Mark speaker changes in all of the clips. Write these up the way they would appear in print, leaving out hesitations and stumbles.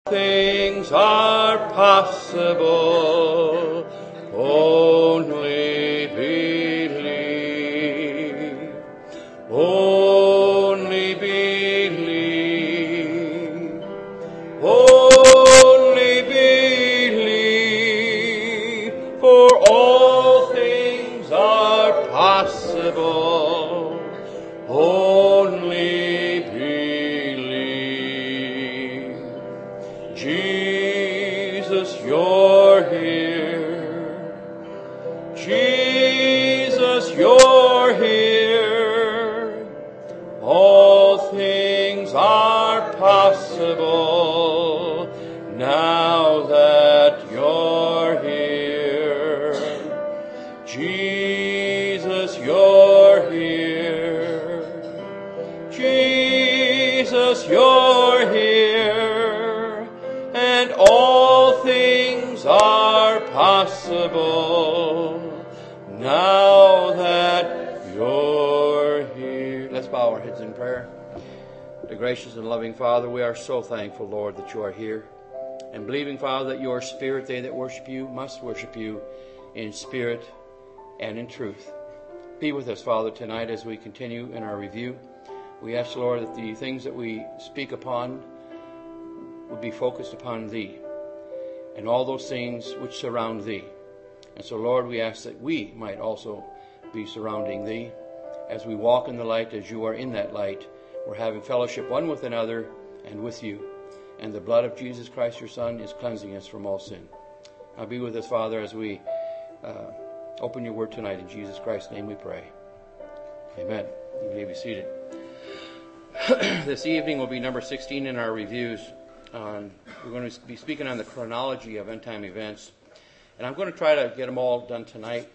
Speaker 1: Things are possible, only believe, only believe, only believe, for all things are possible, only believe. Jesus, you're here. Jesus, you're here. All things are possible now that you're here. Jesus, you're here. Jesus, you're here. And all things are possible now that you're here. Let's bow our heads in prayer. The gracious and loving Father, we are so thankful, Lord, that you are here. And believing, Father, that your Spirit, they that worship you, must worship you in spirit and in truth. Be with us, Father, tonight as we continue in our review. We ask, Lord, that the things that we speak upon would be focused upon Thee and all those things which surround Thee. And so, Lord, we ask that we might also be surrounding Thee as we walk in the light, as you are in that light. We're having fellowship one with another and with you. And the blood of Jesus Christ, your Son, is cleansing us from all sin. Now be with us, Father, as we open your word tonight. In Jesus Christ's name we pray. Amen. You may be seated. This evening will be number 16 in our reviews. We're going to be speaking on the chronology of end-time events. And I'm going to try to get them all done tonight.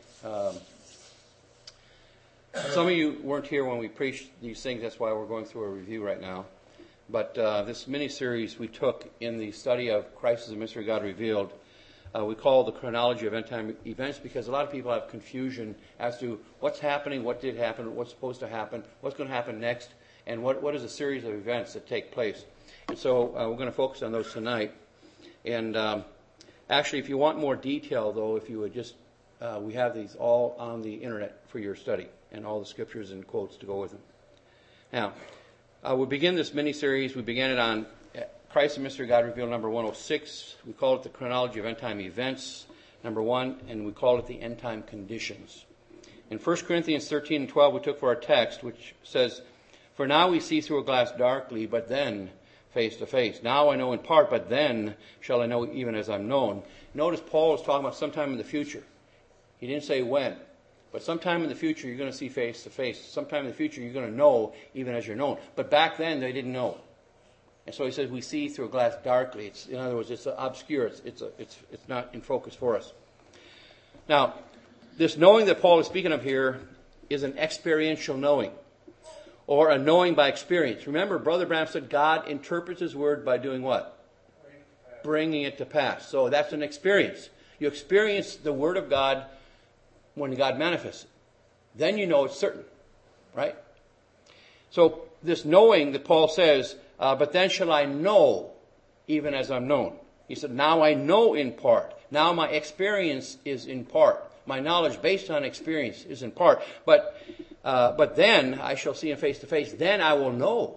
Speaker 1: Some of you weren't here when we preached these things. That's why we're going through a review right now. But this mini-series we took in the study of Christ as a Mystery God Revealed, we call the chronology of end-time events because a lot of people have confusion as to what's happening, what did happen, what's supposed to happen, what's going to happen next, and what is a series of events that take place. And so we're going to focus on those tonight. And actually, if you want more detail, though, if you would just, we have these all on the internet for your study and all the scriptures and quotes to go with them. Now, we begin this mini-series. We began it on Christ and Mystery God Revealed, number 106. We call it the chronology of end-time events, number 1, and we call it the end-time conditions. In 1 Corinthians 13 and 12, we took for our text, which says, "For now we see through a glass darkly, but then face to face. Now I know in part, but then shall I know even as I'm known." Notice Paul was talking about sometime in the future. He didn't say when. But sometime in the future, you're going to see face to face. Sometime in the future, you're going to know even as you're known. But back then, they didn't know. And so he says, we see through a glass darkly. In other words, it's obscure. It's not in focus for us. Now, this knowing that Paul is speaking of here is an experiential knowing, or a knowing by experience. Remember, Brother Branham said God interprets his word by doing what? Bringing it to pass. So that's an experience. You experience the word of God when God manifests it. Then you know it's certain. Right? So this knowing that Paul says, but then shall I know even as I'm known. He said, now I know in part. Now my experience is in part. My knowledge based on experience is in part. But then I shall see him face to face. Then I will know.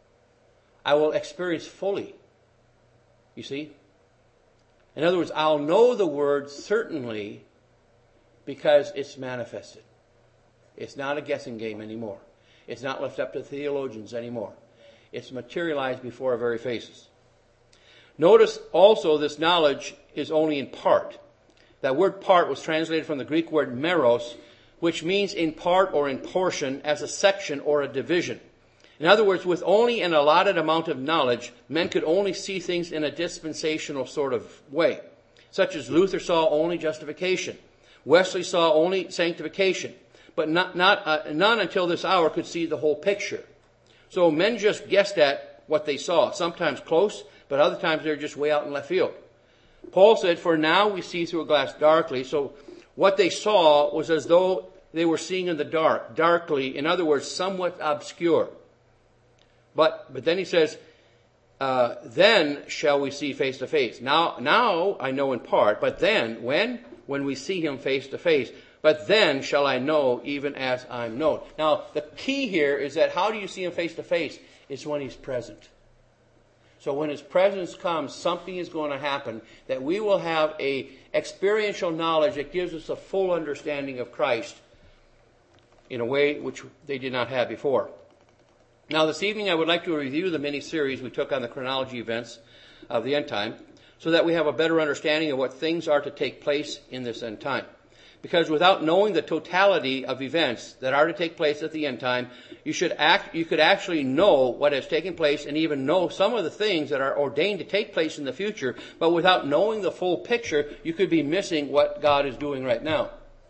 Speaker 1: I will experience fully. You see? In other words, I'll know the word certainly because it's manifested. It's not a guessing game anymore. It's not left up to theologians anymore. It's materialized before our very faces. Notice also this knowledge is only in part. That word part was translated from the Greek word meros, which means in part or in portion as a section or a division. In other words, with only an allotted amount of knowledge, men could only see things in a dispensational sort of way, such as Luther saw only justification. Wesley saw only sanctification, but none until this hour could see the whole picture. So men just guessed at what they saw, sometimes close, but other times they're just way out in left field. Paul said, for now we see through a glass darkly. So what they saw was as though they were seeing in the dark, darkly, in other words, somewhat obscure. But then he says, then shall we see face to face. Now I know in part, but then, when we see him face to face, but then shall I know even as I'm known. Now, the key here is that how do you see him face to face? It's when he's present. So when his presence comes, something is going to happen that we will have a experiential knowledge that gives us a full understanding of Christ in a way which they did not have before. Now, this evening I would like to review the mini-series we took on the chronology events of the end time so that we have a better understanding of what things are to take place in this end time. Because without knowing the totality of events that are to take place at the end time, you could actually know what has taken place and even know some of the things that are ordained to take place in the future. But without knowing the full picture, you could be missing what God is doing right now.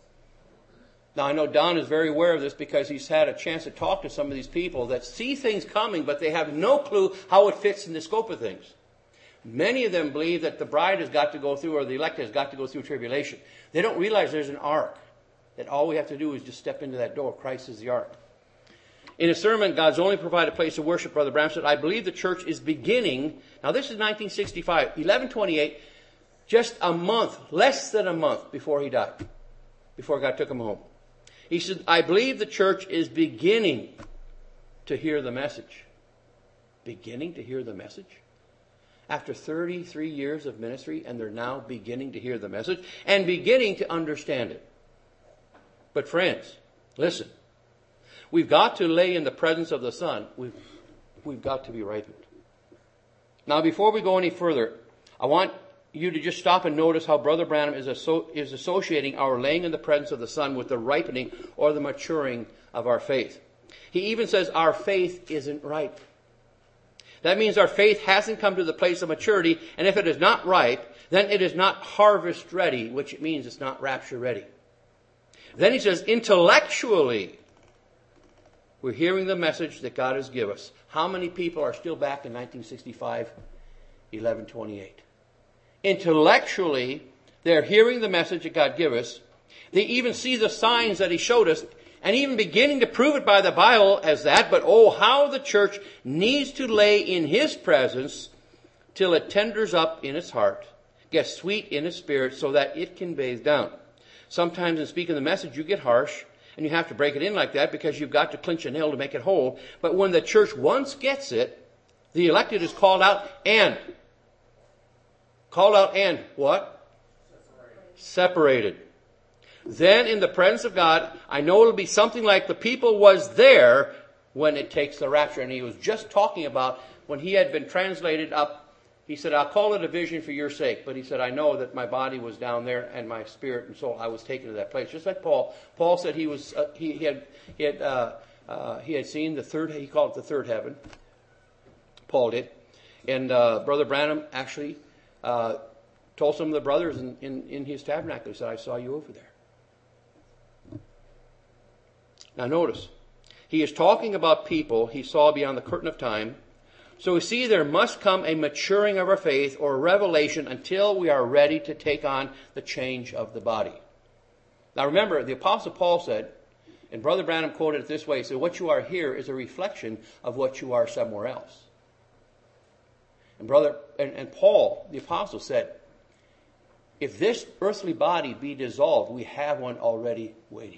Speaker 1: Now, I know Don is very aware of this because he's had a chance to talk to some of these people that see things coming, but they have no clue how it fits in the scope of things. Many of them believe that the bride has got to go through, or the elect has got to go through tribulation. They don't realize there's an ark, that all we have to do is just step into that door. Christ is the ark. In his sermon, God's Only Provided Place of Worship, Brother Branham said, I believe the church is beginning. Now, this is 1965, 11/28, just a month, less than a month before he died, before God took him home. He said, I believe the church is beginning to hear the message. Beginning to hear the message? After 33 years of ministry, and they're now beginning to hear the message and beginning to understand it. But friends, listen. We've got to lay in the presence of the Son. We've got to be ripened. Now, before we go any further, I want you to just stop and notice how Brother Branham is associating our laying in the presence of the Son with the ripening or the maturing of our faith. He even says our faith isn't ripe. That means our faith hasn't come to the place of maturity, and if it is not ripe, then it is not harvest ready, which means it's not rapture ready. Then he says, intellectually, we're hearing the message that God has given us. How many people are still back in 1965, 11/28? Intellectually, they're hearing the message that God gave us. They even see the signs that he showed us, and even beginning to prove it by the Bible as that. But oh, how the church needs to lay in his presence till it tenders up in its heart, gets sweet in its spirit, so that it can bathe down. Sometimes in speaking the message, you get harsh, and you have to break it in like that because you've got to clinch a nail to make it whole. But when the church once gets it, the elected is called out and what? Separated. Then in the presence of God, I know it'll be something like the people was there when it takes the rapture. And he was just talking about when he had been translated up. He said, I'll call it a vision for your sake. But he said, I know that my body was down there and my spirit and soul, I was taken to that place. Just like Paul. Paul said he was, he had seen the third, he called it the third heaven. Paul did. And Brother Branham actually told some of the brothers in his tabernacle, he said, I saw you over there. Now notice, he is talking about people he saw beyond the curtain of time. So we see there must come a maturing of our faith or a revelation until we are ready to take on the change of the body. Now remember, the Apostle Paul said, and Brother Branham quoted it this way, he said, what you are here is a reflection of what you are somewhere else. And Paul, the Apostle, said, if this earthly body be dissolved, we have one already waiting.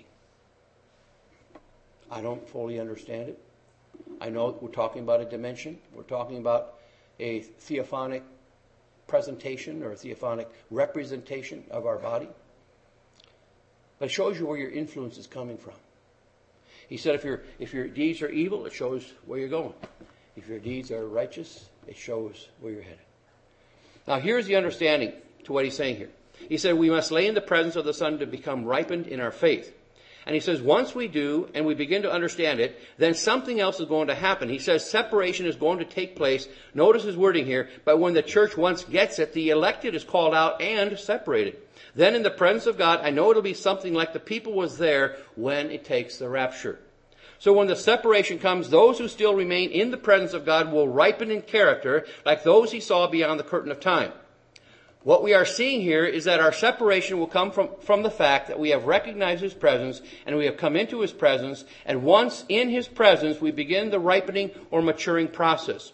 Speaker 1: I don't fully understand it. I know we're talking about a dimension. We're talking about a theophanic presentation or a theophanic representation of our body. But it shows you where your influence is coming from. He said if your deeds are evil, it shows where you're going. If your deeds are righteous, it shows where you're headed. Now here's the understanding to what he's saying here. He said we must lay in the presence of the Son to become ripened in our faith. And he says once we do and we begin to understand it, then something else is going to happen. He says separation is going to take place. Notice his wording here. But when the church once gets it, the elected is called out and separated. Then in the presence of God, I know it'll be something like the people was there when it takes the rapture. So when the separation comes, those who still remain in the presence of God will ripen in character like those he saw beyond the curtain of time. What we are seeing here is that our separation will come from the fact that we have recognized his presence and we have come into his presence, and once in his presence we begin the ripening or maturing process.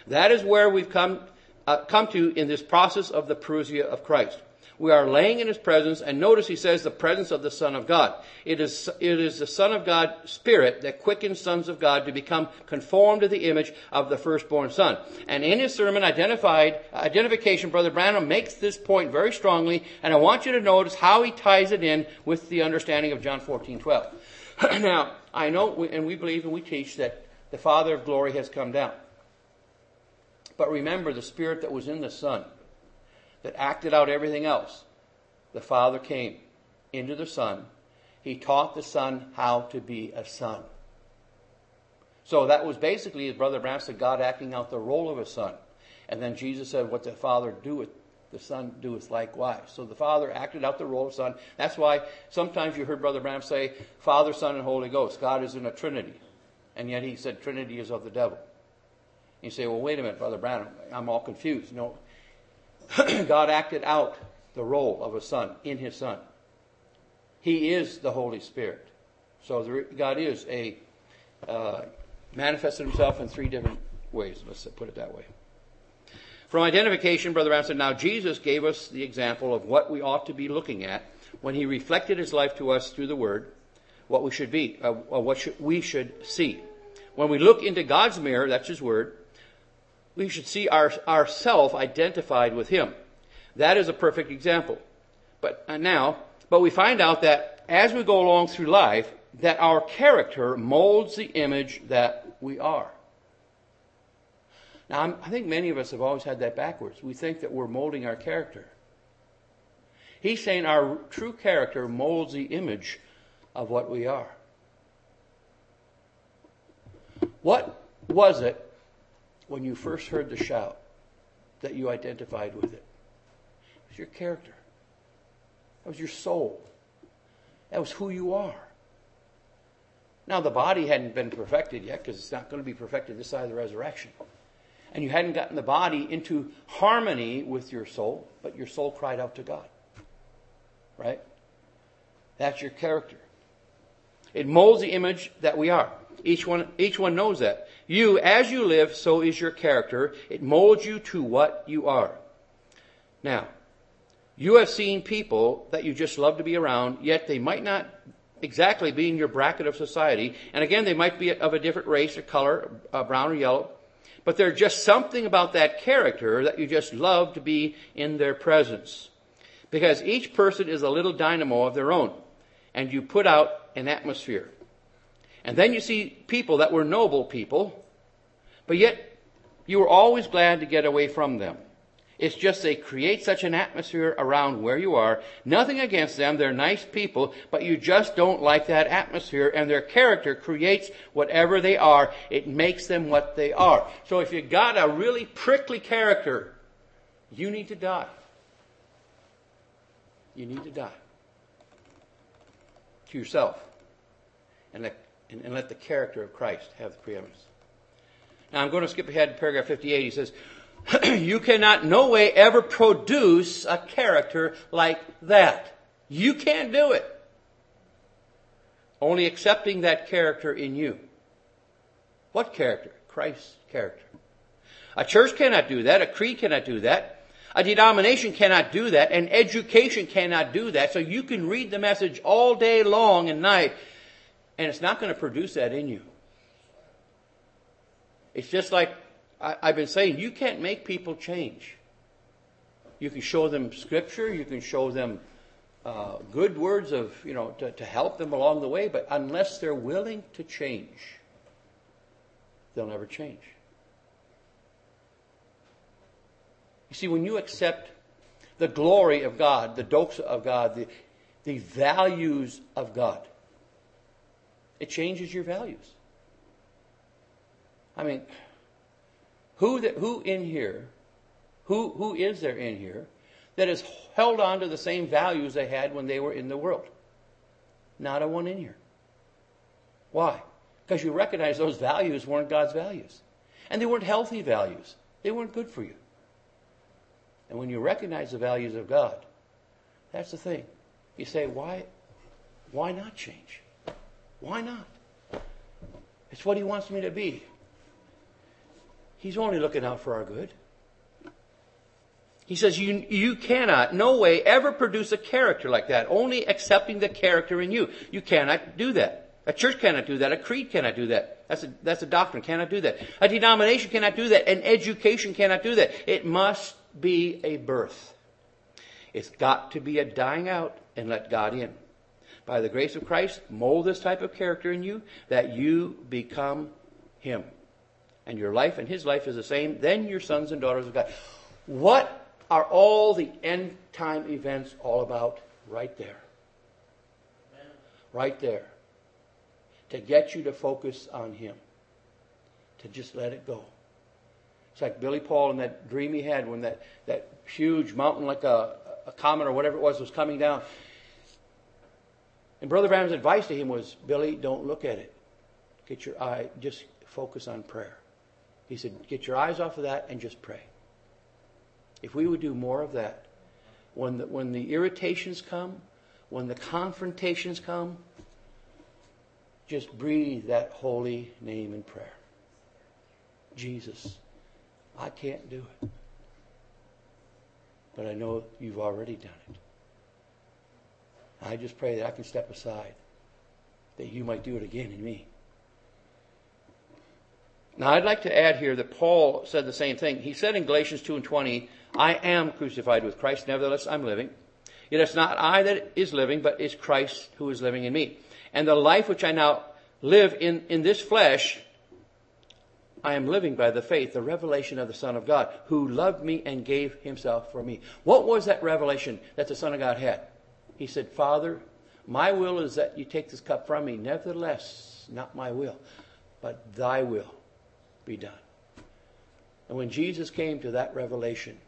Speaker 1: That is where we've come to in this process of the parousia of Christ. We are laying in His presence, and notice he says the presence of the Son of God. It is the Son of God Spirit that quickens sons of God to become conformed to the image of the firstborn Son. And in his sermon identification, Brother Branham makes this point very strongly, and I want you to notice how he ties it in with the understanding of John 14:12. Now, I know, and we believe and we teach that the Father of glory has come down. But remember, the Spirit that was in the Son, that acted out everything else, the Father came into the Son. He taught the Son how to be a son. So that was basically, as Brother Branham said, God acting out the role of a son. And then Jesus said, what the Father doeth, the Son doeth likewise. So the Father acted out the role of Son. That's why sometimes you heard Brother Branham say, Father, Son, and Holy Ghost. God is in a Trinity. And yet he said Trinity is of the devil. You say, well, wait a minute, Brother Branham, I'm all confused. No, God acted out the role of a son in his Son. He is the Holy Spirit. So God is manifested himself in three different ways. Let's put it that way. From identification, Brother Branham said, now Jesus gave us the example of what we ought to be looking at when he reflected his life to us through the Word, what we should be, we should see. When we look into God's mirror, that's his Word, we should see ourself identified with him. That is a perfect example. But we find out that as we go along through life, that our character molds the image that we are. Now, I think many of us have always had that backwards. We think that we're molding our character. He's saying our true character molds the image of what we are. What was it when you first heard the shout that you identified with it? It was your character. That was your soul. That was who you are. Now, the body hadn't been perfected yet because it's not going to be perfected this side of the resurrection. And you hadn't gotten the body into harmony with your soul, but your soul cried out to God. Right? That's your character. It molds the image that we are. Each one knows that. You, as you live, so is your character. It molds you to what you are. Now, you have seen people that you just love to be around, yet they might not exactly be in your bracket of society. And again, they might be of a different race or color, brown or yellow. But there's just something about that character that you just love to be in their presence. Because each person is a little dynamo of their own. And you put out an atmosphere. And then you see people that were noble people, but yet you were always glad to get away from them. It's just they create such an atmosphere around where you are. Nothing against them. They're nice people, but you just don't like that atmosphere, and their character creates whatever they are. It makes them what they are. So if you got a really prickly character, you need to die. You need to die to yourself and let the character of Christ have the preeminence. Now I'm going to skip ahead to paragraph 58. He says, you cannot no way ever produce a character like that. You can't do it. Only accepting that character in you. What character? Christ's character. A church cannot do that. A creed cannot do that. A denomination cannot do that. An education cannot do that. So you can read the message all day long and night, and it's not going to produce that in you. It's just like I've been saying, you can't make people change. You can show them Scripture, you can show them good words of, to help them along the way, but unless they're willing to change, they'll never change. You see, when you accept the glory of God, the doxa of God, the values of God, it changes your values. I mean, who in here, who is there in here that has held on to the same values they had when they were in the world? Not a one in here. Why? Because you recognize those values weren't God's values. And they weren't healthy values. They weren't good for you. And when you recognize the values of God, that's the thing. You say, why not change? Why not? It's what He wants me to be. He's only looking out for our good. He says you cannot, no way, ever produce a character like that, only accepting the character in you. You cannot do that. A church cannot do that. A creed cannot do that. That's a doctrine, cannot do that. A denomination cannot do that. An education cannot do that. It must be a birth. It's got to be a dying out and let God in. By the grace of Christ, mold this type of character in you that you become Him. And your life and His life is the same. Then you're sons and daughters of God. What are all the end time events all about? Right there. Right there. To get you to focus on Him. To just let it go. It's like Billy Paul and that dream he had when that huge mountain like a comet or whatever it was coming down. And Brother Branham's advice to him was, Billy, don't look at it. Get your eye, just focus on prayer. He said, get your eyes off of that and just pray. If we would do more of that, when the irritations come, when the confrontations come, just breathe that holy name in prayer. Jesus, I can't do it. But I know you've already done it. I just pray that I can step aside, that you might do it again in me. Now, I'd like to add here that Paul said the same thing. He said in Galatians 2:20, I am crucified with Christ, nevertheless I'm living. Yet it's not I that is living, but it's Christ who is living in me. And the life which I now live in this flesh, I am living by the faith, the revelation of the Son of God, who loved me and gave Himself for me. What was that revelation that the Son of God had? He said, Father, my will is that you take this cup from me. Nevertheless, not my will, but thy will be done. And when Jesus came to that revelation,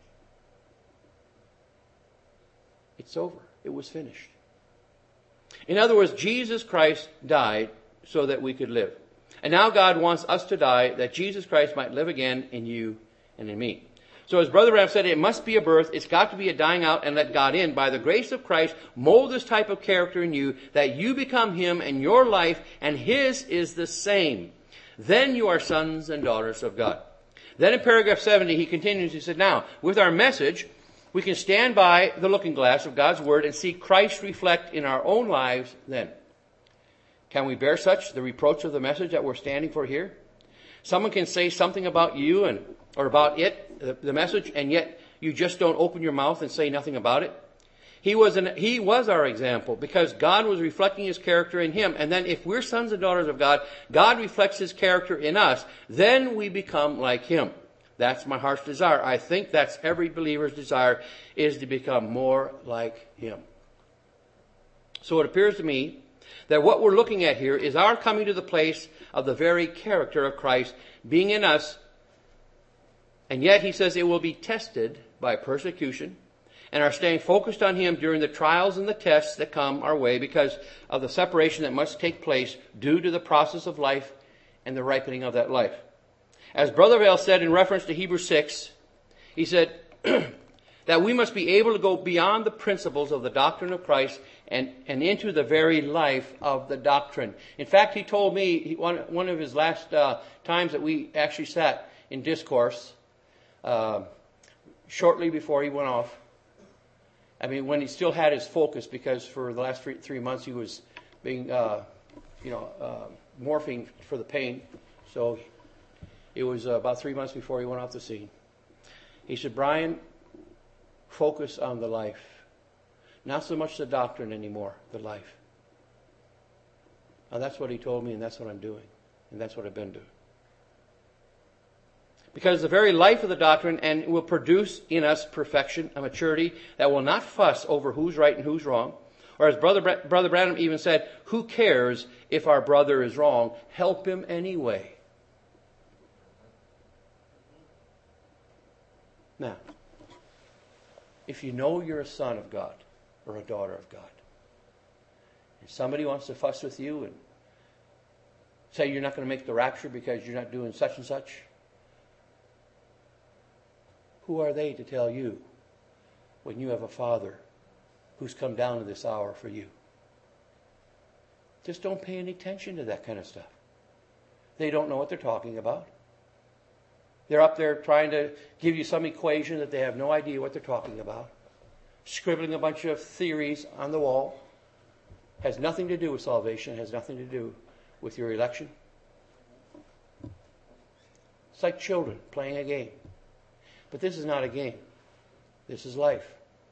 Speaker 1: it's over. It was finished. In other words, Jesus Christ died so that we could live. And now God wants us to die that Jesus Christ might live again in you and in me. So as Brother Branham said, it must be a birth. It's got to be a dying out and let God in. By the grace of Christ, mold this type of character in you that you become Him and your life and His is the same. Then you are sons and daughters of God. Then in paragraph 70, he continues, he said, now, with our message, we can stand by the looking glass of God's Word and see Christ reflect in our own lives then. Can we bear such the reproach of the message that we're standing for here? Someone can say something about you or about it, the message, and yet you just don't open your mouth and say nothing about it. He was our example because God was reflecting His character in Him. And then if we're sons and daughters of God, God reflects His character in us. Then we become like Him. That's my heart's desire. I think that's every believer's desire, is to become more like Him. So it appears to me that what we're looking at here is our coming to the place of the very character of Christ being in us. And yet he says it will be tested by persecution and are staying focused on Him during the trials and the tests that come our way because of the separation that must take place due to the process of life and the ripening of that life. As Brother Vail said in reference to Hebrews 6, he said that we must be able to go beyond the principles of the doctrine of Christ and into the very life of the doctrine. In fact, he told me, one of his last times that we actually sat in discourse, shortly before he went off, I mean, when he still had his focus, because for the last 3 months he was being, morphine for the pain. So it was about 3 months before he went off the scene. He said, Brian, focus on the life. Not so much the doctrine anymore, the life. Now that's what he told me, and that's what I'm doing. And that's what I've been doing. Because the very life of the doctrine and will produce in us perfection, a maturity that will not fuss over who's right and who's wrong. Or as Brother Branham even said, who cares if our brother is wrong? Help him anyway. Now, if you know you're a son of God or a daughter of God, and somebody wants to fuss with you and say you're not going to make the rapture because you're not doing such and such, who are they to tell you when you have a Father who's come down to this hour for you? Just don't pay any attention to that kind of stuff. They don't know what they're talking about. They're up there trying to give you some equation that they have no idea what they're talking about. Scribbling a bunch of theories on the wall. Has nothing to do with salvation. Has nothing to do with your election. It's like children playing a game. But this is not a game. This is life.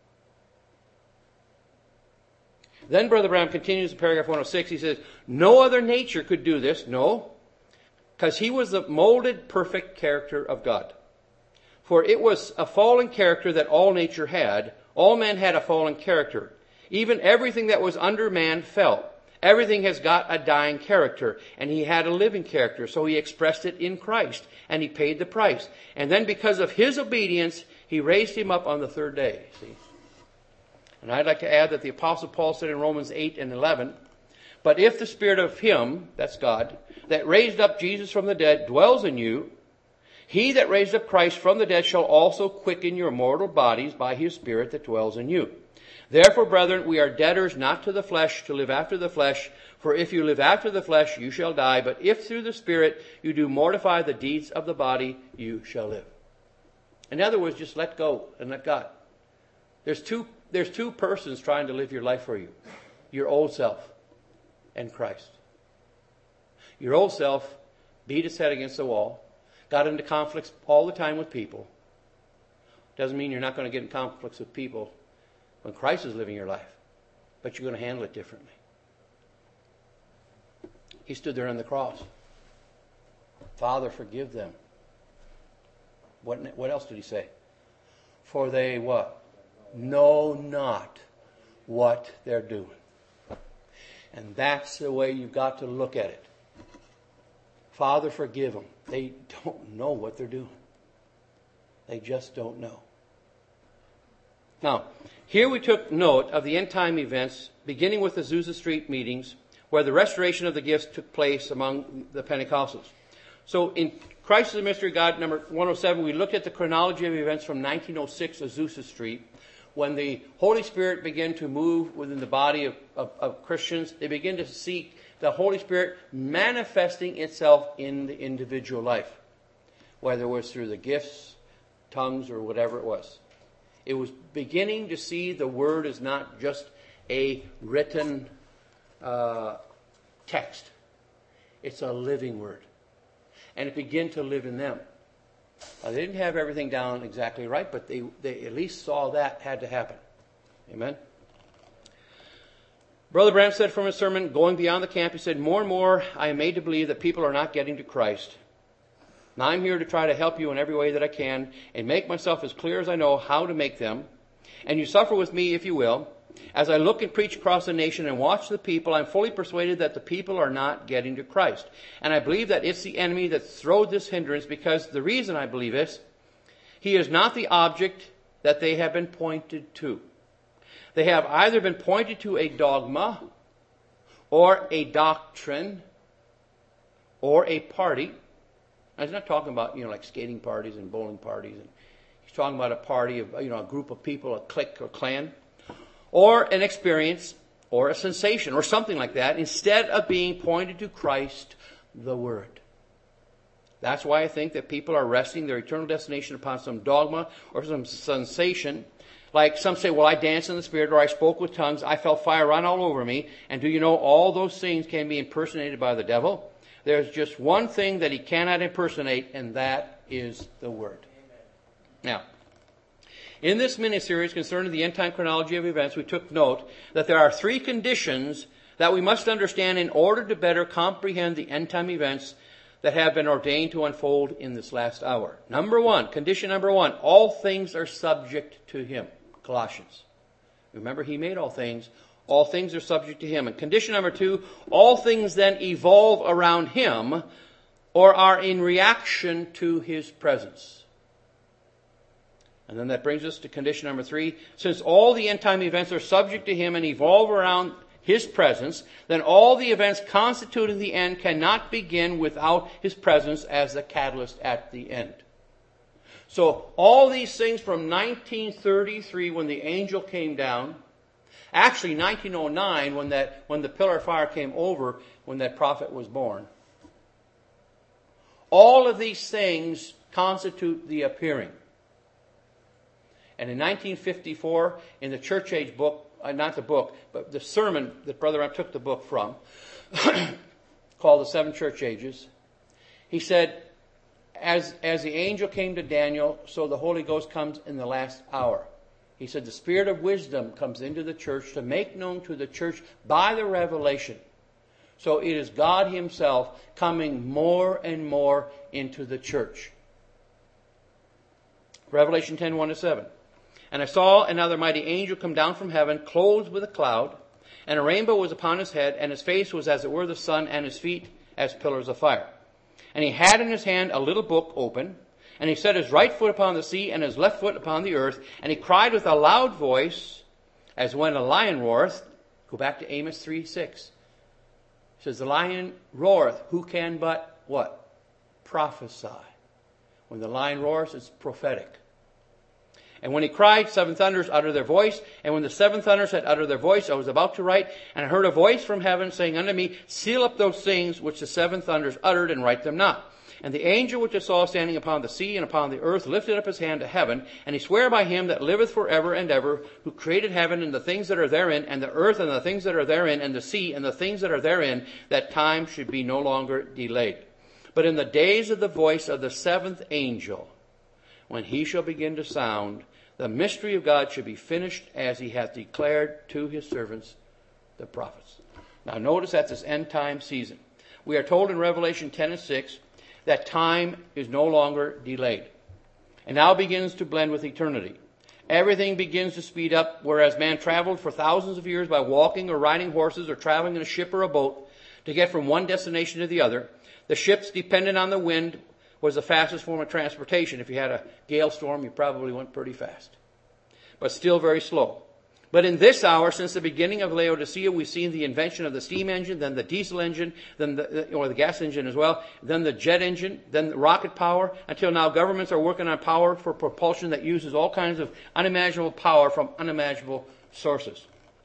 Speaker 1: Then Brother Branham continues in paragraph 106. He says, no other nature could do this. No. Because he was the molded, perfect character of God. For it was a fallen character that all nature had. All men had a fallen character. Even everything that was under man fell. Everything has got a dying character. And he had a living character. So he expressed it in Christ. And he paid the price. And then because of his obedience, he raised him up on the third day. See? And I'd like to add that the Apostle Paul said in Romans 8 and 11, but if the Spirit of him, that's God, that raised up Jesus from the dead dwells in you, he that raised up Christ from the dead shall also quicken your mortal bodies by his Spirit that dwells in you. Therefore, brethren, we are debtors not to the flesh to live after the flesh. For if you live after the flesh, you shall die. But if through the Spirit you do mortify the deeds of the body, you shall live. In other words, just let go and let God. There's two persons trying to live your life for you. Your old self and Christ. Your old self beat its head against the wall, got into conflicts all the time with people. Doesn't mean you're not going to get in conflicts with people when Christ is living your life, but you're going to handle it differently. He stood there on the cross. Father, forgive them. What else did he say? For they what? Know not what they're doing. And that's the way you've got to look at it. Father, forgive them. They don't know what they're doing. They just don't know. Now, here we took note of the end time events, beginning with the Azusa Street meetings, where the restoration of the gifts took place among the Pentecostals. So in Christ is the Mystery of God, number 107, we looked at the chronology of events from 1906 Azusa Street, when the Holy Spirit began to move within the body of Christians. They begin to see the Holy Spirit manifesting itself in the individual life, whether it was through the gifts, tongues, or whatever it was. It was beginning to see the Word as not just a written text. It's a living Word. And it began to live in them. Now, they didn't have everything down exactly right, but they at least saw that had to happen. Amen? Brother Branham said from his sermon, going beyond the camp, he said, more and more I am made to believe that people are not getting to Christ. Now I'm here to try to help you in every way that I can and make myself as clear as I know how to make them. And you suffer with me if you will. As I look and preach across the nation and watch the people, I'm fully persuaded that the people are not getting to Christ. And I believe that it's the enemy that throws this hindrance, because the reason I believe is he is not the object that they have been pointed to. They have either been pointed to a dogma or a doctrine or a party. Now, he's not talking about, like skating parties and bowling parties. He's talking about a party of, a group of people, a clique or clan, or an experience or a sensation or something like that, instead of being pointed to Christ, the Word. That's why I think that people are resting their eternal destination upon some dogma or some sensation. Like some say, well, I danced in the Spirit, or I spoke with tongues, I felt fire run all over me. And do you know all those things can be impersonated by the devil? There's just one thing that he cannot impersonate, and that is the Word. Now, in this mini-series concerning the end-time chronology of events, we took note that there are three conditions that we must understand in order to better comprehend the end-time events that have been ordained to unfold in this last hour. Condition number one, all things are subject to Him. Colossians. Remember, He made all things. All things are subject to Him. And condition number two, all things then evolve around Him or are in reaction to His presence. And then that brings us to condition number three. Since all the end-time events are subject to Him and evolve around His presence, then all the events constituting the end cannot begin without His presence as the catalyst at the end. So all these things from 1933, when the angel came down, actually 1909, when the pillar of fire came over, when that prophet was born, all of these things constitute the appearing. And in 1954, in the Church Age book, not the book, but the sermon that Brother Branham took the book from, called The Seven Church Ages, he said, as the angel came to Daniel, so the Holy Ghost comes in the last hour. He said the Spirit of wisdom comes into the church to make known to the church by the revelation. So it is God Himself coming more and more into the church. Revelation 10:1-7. And I saw another mighty angel come down from heaven, clothed with a cloud, and a rainbow was upon his head, and his face was as it were the sun, and his feet as pillars of fire. And he had in his hand a little book open, and he set his right foot upon the sea, and his left foot upon the earth, and he cried with a loud voice, as when a lion roareth. Go back to Amos 3:6. It says, the lion roareth, who can but what? Prophesy. When the lion roars, it's prophetic. And when he cried, seven thunders uttered their voice. And when the seven thunders had uttered their voice, I was about to write, and I heard a voice from heaven saying unto me, seal up those things which the seven thunders uttered, and write them not. And the angel which I saw standing upon the sea and upon the earth lifted up his hand to heaven, and he sware by him that liveth for ever and ever, who created heaven and the things that are therein, and the earth and the things that are therein, and the sea and the things that are therein, that time should be no longer delayed. But in the days of the voice of the seventh angel, when he shall begin to sound, the mystery of God should be finished, as he hath declared to his servants, the prophets. Now notice at this end time season, we are told in Revelation 10:6 that time is no longer delayed, and now begins to blend with eternity. Everything begins to speed up, whereas man traveled for thousands of years by walking or riding horses or traveling in a ship or a boat to get from one destination to the other. The ships, dependent on the wind, was the fastest form of transportation. If you had a gale storm, you probably went pretty fast, but still very slow. But in this hour, since the beginning of Laodicea, we've seen the invention of the steam engine, then the diesel engine, then the gas engine as well, then the jet engine, then the rocket power, until now governments are working on power for propulsion that uses all kinds of unimaginable power from unimaginable sources.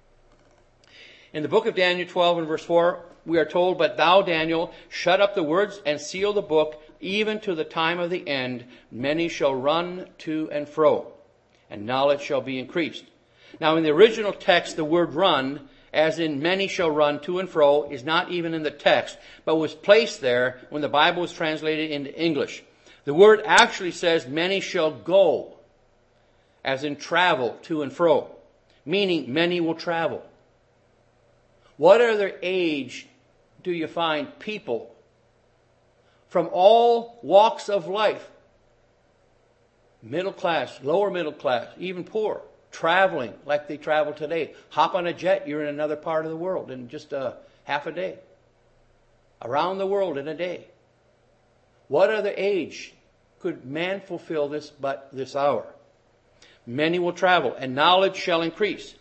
Speaker 1: In the book of Daniel 12 and verse 4, we are told, but thou, Daniel, shut up the words and seal the book, even to the time of the end. Many shall run to and fro, and knowledge shall be increased. Now, in the original text, the word run, as in many shall run to and fro, is not even in the text, but was placed there when the Bible was translated into English. The word actually says many shall go, as in travel to and fro, meaning many will travel. What other age do you find people from all walks of life, middle class, lower middle class, even poor, traveling like they travel today? Hop on a jet, you're in another part of the world in just half a day. Around the world in a day. What other age could man fulfill this but this hour? Many will travel, and knowledge shall increase.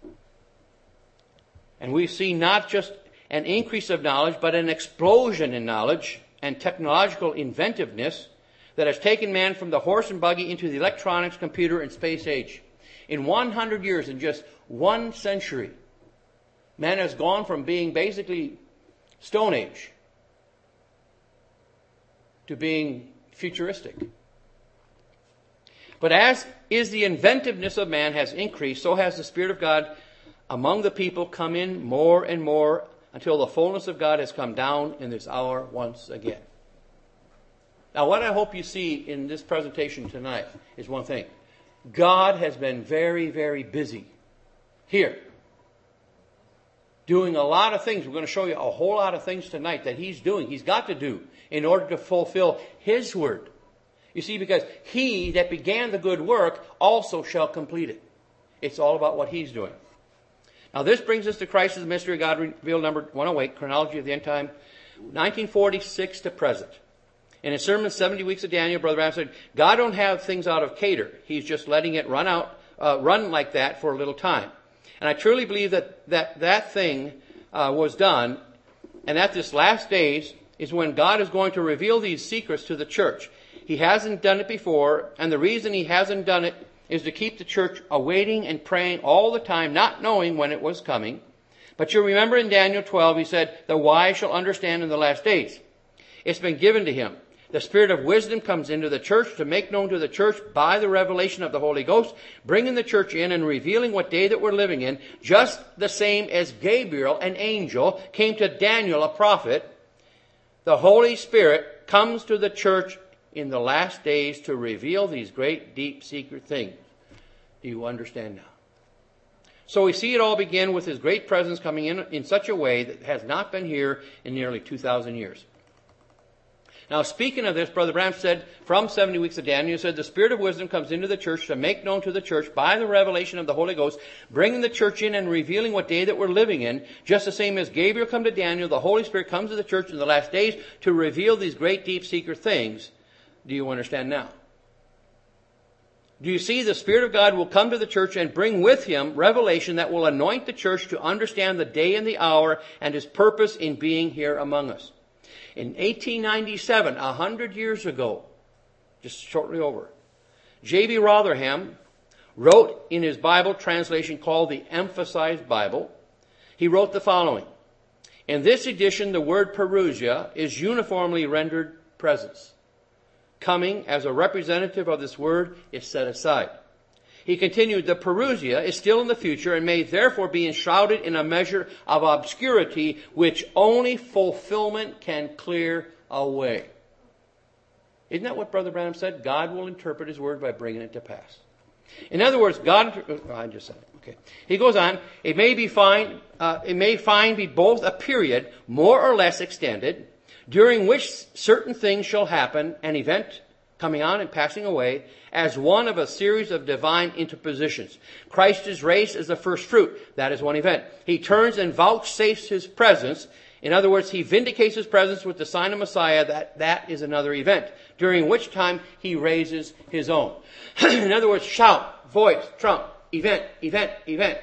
Speaker 1: And we see not just an increase of knowledge, but an explosion in knowledge and technological inventiveness that has taken man from the horse and buggy into the electronics, computer, and space age. In 100 years, in just one century, man has gone from being basically Stone Age to being futuristic. But as is the inventiveness of man has increased, so has the Spirit of God among the people come in more and more until the fullness of God has come down in this hour once again. Now, what I hope you see in this presentation tonight is one thing. God has been very, very busy here, doing a lot of things. We're going to show you a whole lot of things tonight that He's doing, He's got to do in order to fulfill His word. You see, because He that began the good work also shall complete it. It's all about what He's doing. Now, this brings us to Christ as the Mystery of God Revealed, number 108, Chronology of the End Time, 1946 to present. In his sermon, 70 Weeks of Daniel, Brother Branham said, God don't have things out of cater. He's just letting it run like that for a little time. And I truly believe that thing was done, and at this last days is when God is going to reveal these secrets to the church. He hasn't done it before, and the reason He hasn't done it is to keep the church awaiting and praying all the time, not knowing when it was coming. But you remember in Daniel 12, he said, the wise shall understand in the last days. It's been given to him. The Spirit of wisdom comes into the church to make known to the church by the revelation of the Holy Ghost, bringing the church in and revealing what day that we're living in, just the same as Gabriel, an angel, came to Daniel, a prophet. The Holy Spirit comes to the church in the last days to reveal these great, deep, secret things. Do you understand now? So we see it all begin with His great presence coming in such a way that has not been here in nearly 2,000 years. Now, speaking of this, Brother Branham said, from 70 Weeks of Daniel, he said, the Spirit of wisdom comes into the church to make known to the church by the revelation of the Holy Ghost, bringing the church in and revealing what day that we're living in, just the same as Gabriel come to Daniel, the Holy Spirit comes to the church in the last days to reveal these great, deep, secret things. Do you understand now? Do you see the Spirit of God will come to the church and bring with Him revelation that will anoint the church to understand the day and the hour and His purpose in being here among us? In 1897, 100 years ago, just shortly over, J.B. Rotherham wrote in his Bible translation called the Emphasized Bible, he wrote the following. In this edition, the word parousia is uniformly rendered presence. Coming as a representative of this word is set aside. He continued, the parousia is still in the future and may therefore be enshrouded in a measure of obscurity which only fulfillment can clear away. Isn't that what Brother Branham said? God will interpret His word by bringing it to pass. In other words, I just said it. Okay. He goes on, it may be both a period more or less extended, during which certain things shall happen, an event coming on and passing away, as one of a series of divine interpositions. Christ is raised as the first fruit. That is one event. He turns and vouchsafes His presence. In other words, He vindicates His presence with the sign of Messiah. That is another event, during which time He raises His own. In other words, shout, voice, trump, event, event, event.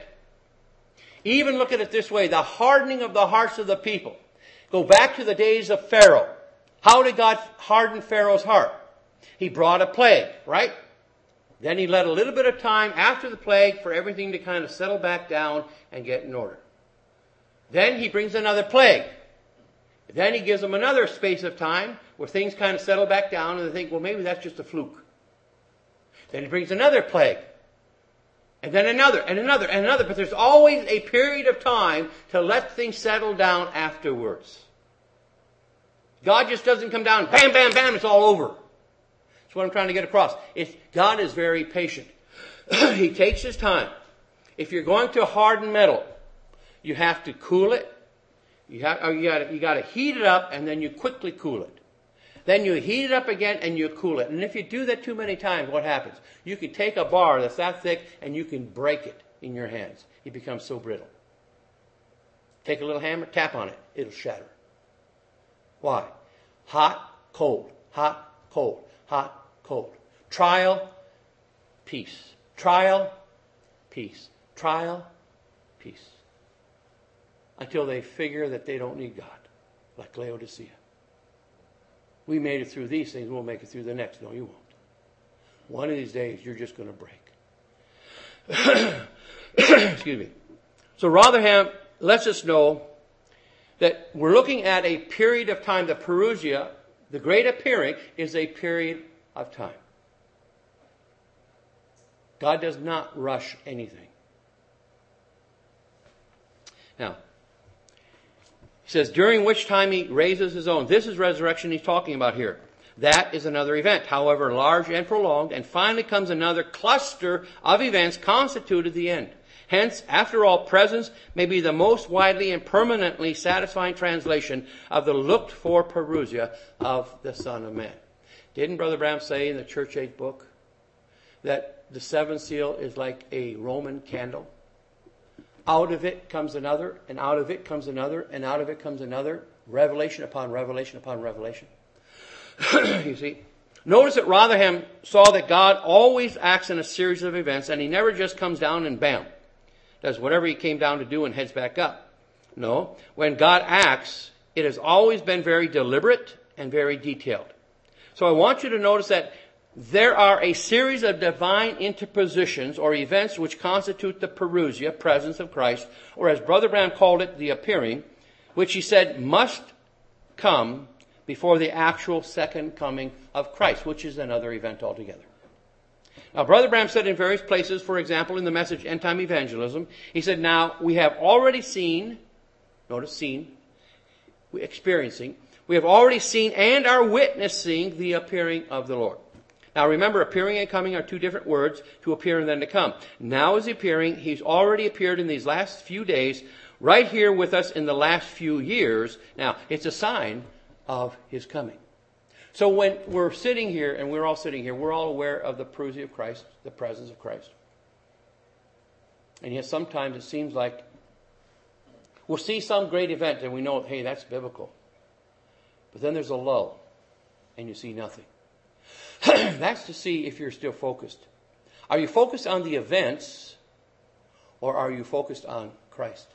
Speaker 1: Even look at it this way, the hardening of the hearts of the people. Go back to the days of Pharaoh. How did God harden Pharaoh's heart? He brought a plague, right? Then He let a little bit of time after the plague for everything to kind of settle back down and get in order. Then He brings another plague. Then He gives them another space of time where things kind of settle back down and they think, well, maybe that's just a fluke. Then He brings another plague. And then another, and another, and another. But there's always a period of time to let things settle down afterwards. God just doesn't come down, bam, bam, bam, it's all over. That's what I'm trying to get across. God is very patient. He takes His time. If you're going to harden metal, you have to cool it. You got to heat it up, and then you quickly cool it. Then you heat it up again and you cool it. And if you do that too many times, what happens? You can take a bar that's that thick and you can break it in your hands. It becomes so brittle. Take a little hammer, tap on it. It'll shatter. Why? Hot, cold, hot, cold, hot, cold. Trial, peace. Trial, peace. Trial, peace. Until they figure that they don't need God, like Laodicea. We made it through these things, we'll make it through the next. No, you won't. One of these days, you're just going to break. Excuse me. So Rotherham lets us know that we're looking at a period of time. The parousia, the great appearing, is a period of time. God does not rush anything. Now, He says, during which time He raises His own. This is resurrection He's talking about here. That is another event, however large and prolonged, and finally comes another cluster of events constituted the end. Hence, after all, presence may be the most widely and permanently satisfying translation of the looked-for parousia of the Son of Man. Didn't Brother Branham say in the Church Age book that the seventh seal is like a Roman candle? Out of it comes another, and out of it comes another, and out of it comes another. Revelation upon revelation upon revelation. You see? Notice that Rotherham saw that God always acts in a series of events, and He never just comes down and bam, does whatever He came down to do and heads back up. No. When God acts, it has always been very deliberate and very detailed. So I want you to notice that there are a series of divine interpositions or events which constitute the parousia, presence of Christ, or as Brother Branham called it, the appearing, which he said must come before the actual second coming of Christ, which is another event altogether. Now, Brother Branham said in various places, for example, in the message End Time Evangelism, he said, now, we have already seen, notice seen, experiencing, we have already seen and are witnessing the appearing of the Lord. Now remember, appearing and coming are two different words, to appear and then to come. Now is appearing. He's already appeared in these last few days, right here with us in the last few years. Now, it's a sign of His coming. So when we're sitting here, and we're all sitting here, we're all aware of the parousia of Christ, the presence of Christ. And yet sometimes it seems like we'll see some great event and we know, hey, that's biblical. But then there's a lull, and you see nothing. That's to see if you're still focused. Are you focused on the events, or are you focused on Christ?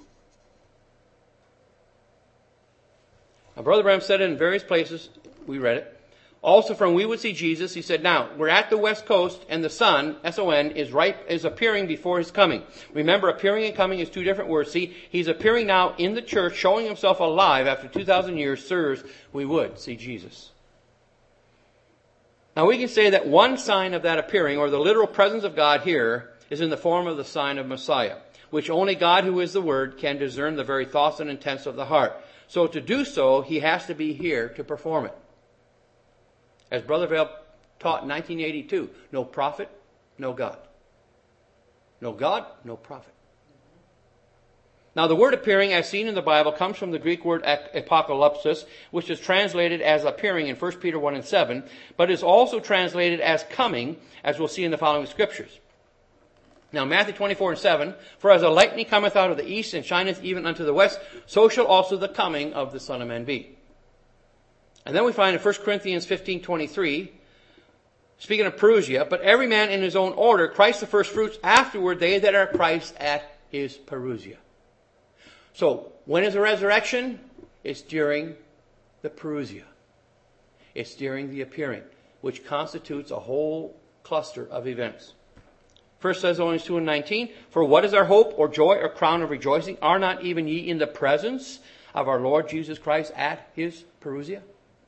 Speaker 1: Now, Brother Branham said it in various places. We read it. Also from We Would See Jesus, he said, now, we're at the West Coast, and the sun, S-O-N, is appearing before His coming. Remember, appearing and coming is two different words. See, He's appearing now in the church, showing Himself alive after 2,000 years. Sirs, we would see Jesus. Now, we can say that one sign of that appearing, or the literal presence of God here, is in the form of the sign of Messiah, which only God, who is the Word, can discern the very thoughts and intents of the heart. So to do so, He has to be here to perform it. As Brother Vail taught in 1982, no prophet, no God. No God, no prophet. Now, the word appearing, as seen in the Bible, comes from the Greek word apocalypsis, which is translated as appearing in 1 Peter 1 and 7, but is also translated as coming, as we'll see in the following scriptures. Now, Matthew 24 and 7, for as a lightning cometh out of the east and shineth even unto the west, so shall also the coming of the Son of Man be. And then we find in 1 Corinthians 15:23, speaking of parousia, but every man in his own order, Christ the first fruits, afterward they that are Christ at His parousia. So, when is the resurrection? It's during the parousia. It's during the appearing, which constitutes a whole cluster of events. 1 Thessalonians 2 and 19, for what is our hope or joy or crown of rejoicing? Are not even ye in the presence of our Lord Jesus Christ at His parousia?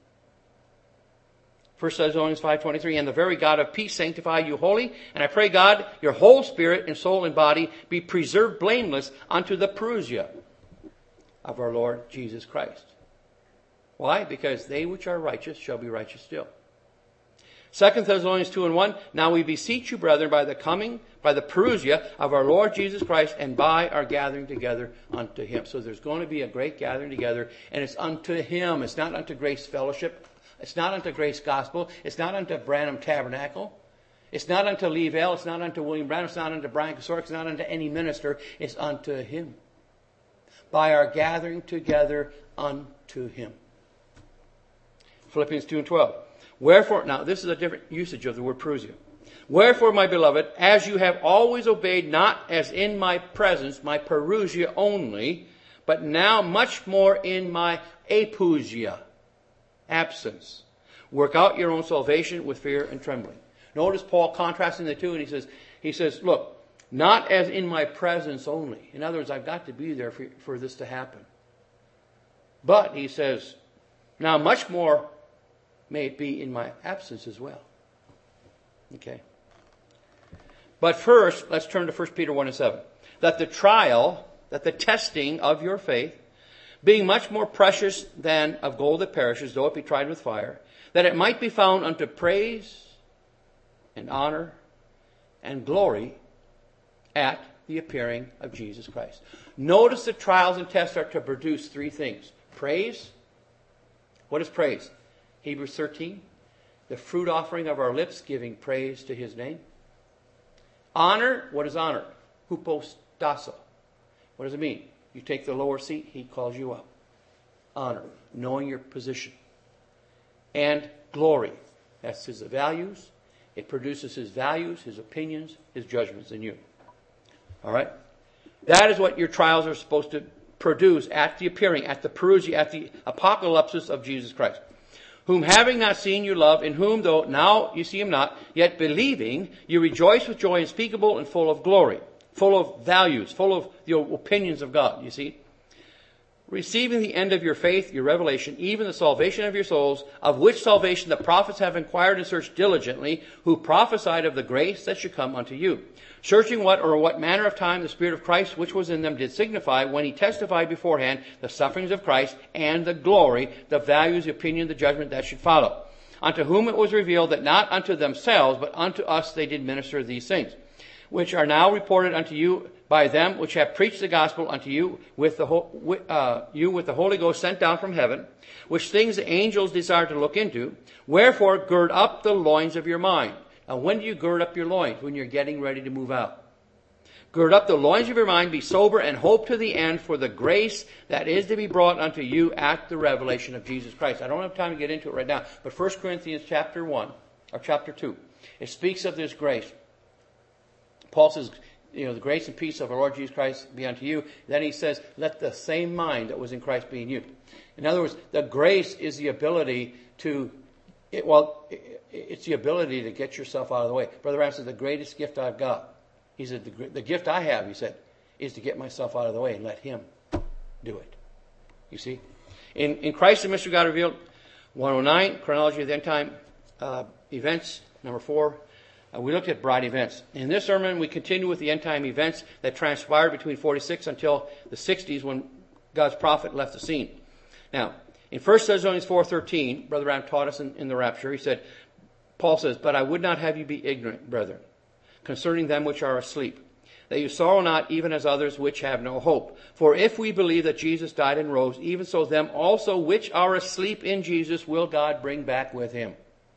Speaker 1: 1 Thessalonians 5:23, and the very God of peace sanctify you wholly, and I pray God, your whole spirit and soul and body be preserved blameless unto the parousia of our Lord Jesus Christ. Why? Because they which are righteous shall be righteous still. 2 Thessalonians 2 and 1, now we beseech you, brethren, by the parousia of our Lord Jesus Christ, and by our gathering together unto Him. So there's going to be a great gathering together, and it's unto Him. It's not unto Grace Fellowship. It's not unto Grace Gospel. It's not unto Branham Tabernacle. It's not unto Lee Vale. It's not unto William Branham. It's not unto Brian Kasorek. It's not unto any minister. It's unto Him. By our gathering together unto Him. Philippians 2 and 12. Wherefore, now this is a different usage of the word parousia. Wherefore, my beloved, as you have always obeyed, not as in my presence, my parousia only, but now much more in my apousia, absence. Work out your own salvation with fear and trembling. Notice Paul contrasting the two, and he says, look, not as in my presence only. In other words, I've got to be there for this to happen. But, he says, now much more may it be in my absence as well. Okay. But first, let's turn to 1 Peter 1 and 7. That the trial, that the testing of your faith, being much more precious than of gold that perishes, though it be tried with fire, that it might be found unto praise and honor and glory at the appearing of Jesus Christ. Notice the trials and tests are to produce three things. Praise. What is praise? Hebrews 13. The fruit offering of our lips, giving praise to His name. Honor. What is honor? Hupostasso. What does it mean? You take the lower seat, He calls you up. Honor. Knowing your position. And glory. That's His values. It produces His values, His opinions, His judgments in you. All right? That is what your trials are supposed to produce at the appearing, at the parousia, at the apocalypsis of Jesus Christ. Whom having not seen you love, in whom though now you see Him not, yet believing, you rejoice with joy unspeakable and full of glory. Full of values, full of the opinions of God, you see. receiving the end of your faith, your revelation, even the salvation of your souls, of which salvation the prophets have inquired and searched diligently, who prophesied of the grace that should come unto you. Searching what manner of time the Spirit of Christ which was in them did signify, when he testified beforehand the sufferings of Christ and the glory, the values, the opinion, the judgment that should follow. Unto whom it was revealed that not unto themselves, but unto us they did minister these things, which are now reported unto you by them which have preached the gospel unto you with the Holy Ghost sent down from heaven, which things the angels desire to look into. Wherefore gird up the loins of your mind. Now when do you gird up your loins? When you're getting ready to move out. Gird up the loins of your mind, be sober, and hope to the end for the grace that is to be brought unto you at the revelation of Jesus Christ. I don't have time to get into it right now, but 1 Corinthians chapter 1, or chapter 2, it speaks of this grace. Paul says, the grace and peace of our Lord Jesus Christ be unto you. Then he says, let the same mind that was in Christ be in you. In other words, the grace is the ability it's the ability to get yourself out of the way. Brother Branham said, the greatest gift I've got, he said, the gift I have, he said, is to get myself out of the way and let him do it. You see? In Christ the Mystery of God Revealed, 109, Chronology of the End Time Events, number 4, we looked at bride events. In this sermon, we continue with the end time events that transpired between 46 until the 60s when God's prophet left the scene. Now, in 1 Thessalonians 4:13, Brother Branham taught us in the rapture, he said, Paul says, but I would not have you be ignorant, brethren, concerning them which are asleep, that you sorrow not even as others which have no hope. For if we believe that Jesus died and rose, even so them also which are asleep in Jesus will God bring back with him.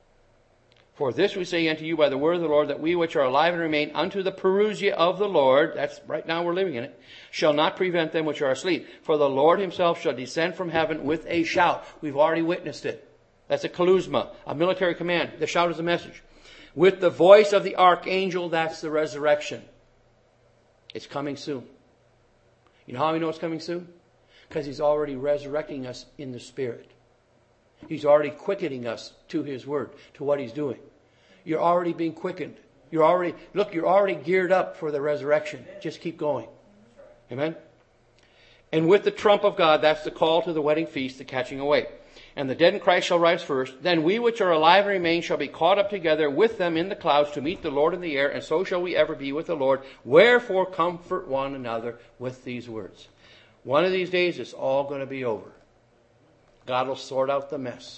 Speaker 1: For this we say unto you by the word of the Lord, that we which are alive and remain unto the parousia of the Lord, that's right now we're living in it, shall not prevent them which are asleep. For the Lord himself shall descend from heaven with a shout. We've already witnessed it. That's a kalusma, a military command. The shout is a message. With the voice of the archangel, that's the resurrection. It's coming soon. You know how we know it's coming soon? Because he's already resurrecting us in the Spirit. He's already quickening us to his word, to what he's doing. You're already being quickened. You're already geared up for the resurrection. Just keep going. Amen? And with the trump of God, that's the call to the wedding feast, the catching away. And the dead in Christ shall rise first. Then we which are alive and remain shall be caught up together with them in the clouds to meet the Lord in the air, and so shall we ever be with the Lord. Wherefore comfort one another with these words. One of these days it's all going to be over. God will sort out the mess.